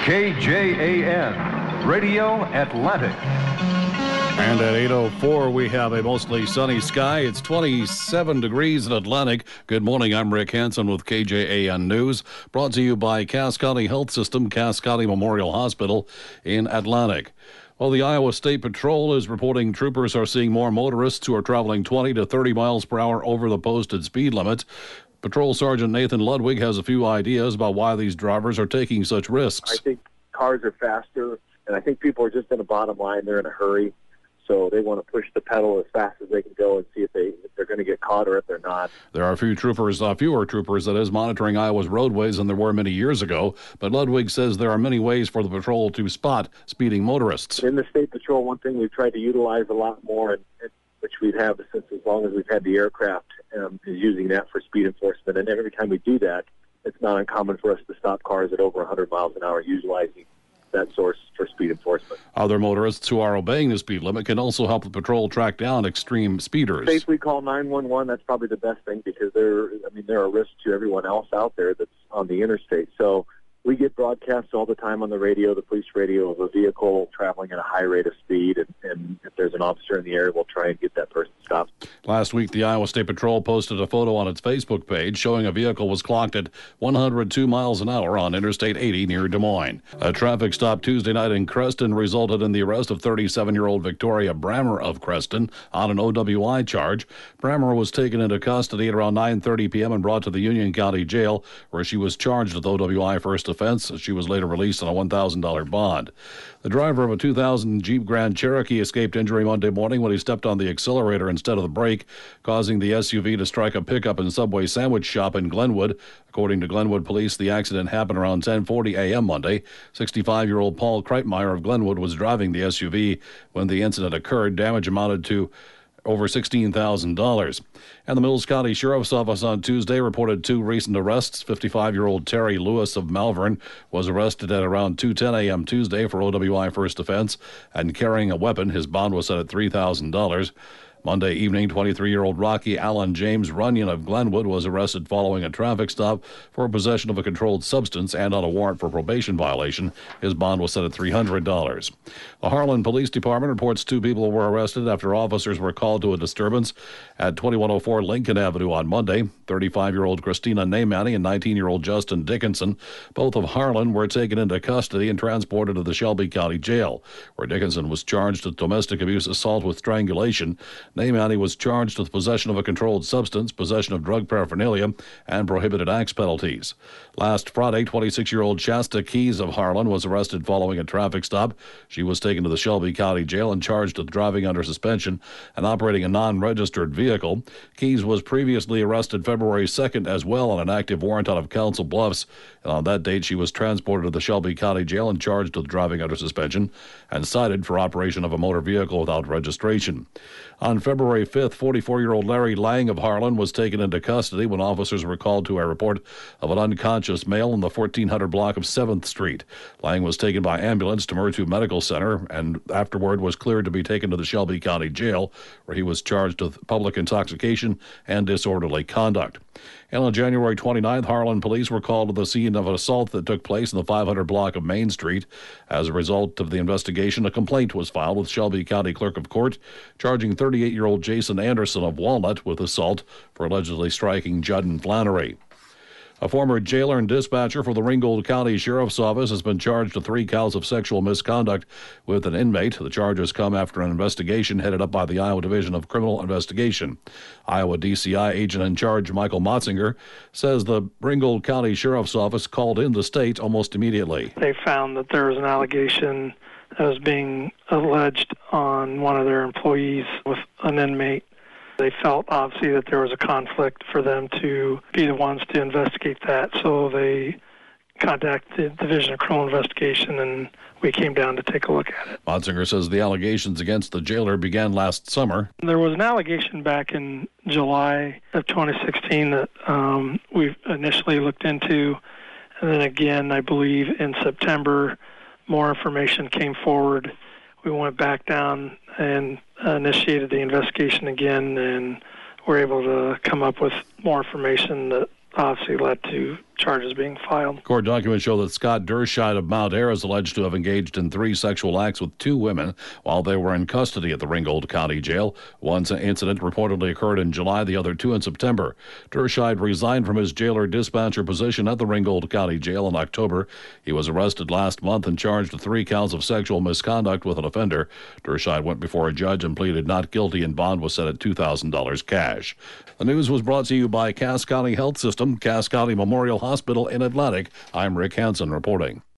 KJAN, Radio Atlantic. And at 8:04, we have a mostly sunny sky. It's 27 degrees in Atlantic. Good morning. I'm Rick Hansen with KJAN News, brought to you by Cass County Health System, Cass County Memorial Hospital in Atlantic. Well, the Iowa State Patrol is reporting troopers are seeing more motorists who are traveling 20 to 30 miles per hour over the posted speed limit. Patrol Sergeant Nathan Ludwig has a few ideas about why these drivers are taking such risks. I think cars are faster, and I think people are just in a bottom line. They're in a hurry. So they want to push the pedal as fast as they can go and see if they're going to get caught or if they're not. There are fewer troopers that is monitoring Iowa's roadways than there were many years ago. But Ludwig says there are many ways for the patrol to spot speeding motorists. In the State Patrol, one thing we've tried to utilize a lot more, and which we've had since as long as we've had the aircraft, is using that for speed enforcement. And every time we do that, it's not uncommon for us to stop cars at over 100 miles an hour utilizing that source for speed enforcement. Other motorists who are obeying the speed limit can also help the patrol track down extreme speeders. Safely call 911. That's probably the best thing because they're a risk to everyone else out there that's on the interstate. So we get broadcasts all the time on the radio, the police radio, of a vehicle traveling at a high rate of speed, and if there's an officer in the area, we'll try and get that person stopped. Last week, the Iowa State Patrol posted a photo on its Facebook page showing a vehicle was clocked at 102 miles an hour on Interstate 80 near Des Moines. A traffic stop Tuesday night in Creston resulted in the arrest of 37-year-old Victoria Brammer of Creston on an OWI charge. Brammer was taken into custody at around 9:30 p.m. and brought to the Union County Jail, where she was charged with OWI first offense. She was later released on a $1,000 bond. The driver of a 2000 Jeep Grand Cherokee escaped injury Monday morning when he stepped on the accelerator instead of the brake, causing the SUV to strike a pickup and Subway sandwich shop in Glenwood. According to Glenwood police, the accident happened around 10:40 a.m. Monday. 65-year-old Paul Kreitmeyer of Glenwood was driving the SUV when the incident occurred. Damage amounted to over $16,000. And the Mills County Sheriff's Office on Tuesday reported two recent arrests. 55-year-old Terry Lewis of Malvern was arrested at around 2:10 a.m. Tuesday for OWI first offense and carrying a weapon. His bond was set at $3,000. Monday evening, 23-year-old Rocky Allen James Runyon of Glenwood was arrested following a traffic stop for possession of a controlled substance and on a warrant for probation violation. His bond was set at $300. The Harlan Police Department reports two people were arrested after officers were called to a disturbance at 2104 Lincoln Avenue on Monday. 35-year-old Christina Naymani and 19-year-old Justin Dickinson, both of Harlan, were taken into custody and transported to the Shelby County Jail, where Dickinson was charged with domestic abuse, assault with strangulation. Naymani was charged with possession of a controlled substance, possession of drug paraphernalia, and prohibited acts penalties. Last Friday, 26-year-old Shasta Keys of Harlan was arrested following a traffic stop. She was taken to the Shelby County Jail and charged with driving under suspension and operating a non-registered vehicle. Keys was previously arrested February 2nd as well on an active warrant out of Council Bluffs, and on that date she was transported to the Shelby County Jail and charged with driving under suspension and cited for operation of a motor vehicle without registration. On February 5th, 44-year-old Larry Lang of Harlan was taken into custody when officers were called to a report of an unconscious male in the 1400 block of 7th Street. Lang was taken by ambulance to Murtu Medical Center and afterward was cleared to be taken to the Shelby County Jail, where he was charged with public intoxication and disorderly conduct. And on January 29th, Harlan police were called to the scene of an assault that took place in the 500 block of Main Street. As a result of the investigation, a complaint was filed with Shelby County Clerk of Court, charging 38-year-old Jason Anderson of Walnut with assault for allegedly striking Judd Flannery. A former jailer and dispatcher for the Ringgold County Sheriff's Office has been charged with 3 counts of sexual misconduct with an inmate. The charges come after an investigation headed up by the Iowa Division of Criminal Investigation. Iowa DCI agent in charge Michael Motzinger says the Ringgold County Sheriff's Office called in the state almost immediately. They found that there was an allegation that was being alleged on one of their employees with an inmate. They felt, obviously, that there was a conflict for them to be the ones to investigate that, so they contacted the Division of Criminal Investigation, and we came down to take a look at it. Motzinger says the allegations against the jailer began last summer. There was an allegation back in July of 2016 that we initially looked into, and then again, I believe, in September, more information came forward. We went back down and initiated the investigation again, and were able to come up with more information that obviously led to charges being filed. Court documents show that Scott Derscheid of Mount Ayr is alleged to have engaged in 3 sexual acts with 2 women while they were in custody at the Ringgold County Jail. One incident reportedly occurred in July, the other 2 in September. Derscheid resigned from his jailer dispatcher position at the Ringgold County Jail in October. He was arrested last month and charged with 3 counts of sexual misconduct with an offender. Derscheid went before a judge and pleaded not guilty, and bond was set at $2,000 cash. The news was brought to you by Cass County Health System, Cass County Memorial Hospital in Atlantic. I'm Rick Hansen reporting.